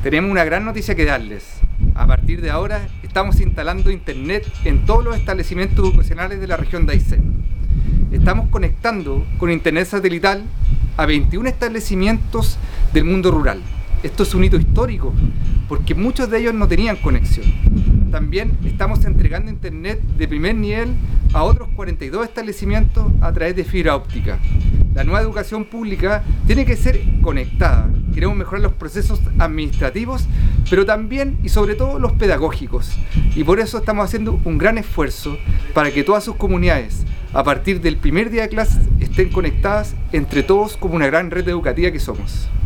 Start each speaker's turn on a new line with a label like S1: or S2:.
S1: Tenemos una gran noticia que darles. A partir de ahora estamos instalando internet en todos los establecimientos educacionales de la región de Aysén. Estamos conectando con internet satelital a 21 establecimientos del mundo rural. Esto es un hito histórico porque muchos de ellos no tenían conexión. También estamos entregando internet de primer nivel a otros 42 establecimientos a través de fibra óptica. La nueva educación pública tiene que ser conectada. Queremos mejorar los procesos administrativos, pero también y sobre todo los pedagógicos. Y por eso estamos haciendo un gran esfuerzo para que todas sus comunidades, a partir del primer día de clases, estén conectadas entre todos como una gran red educativa que somos.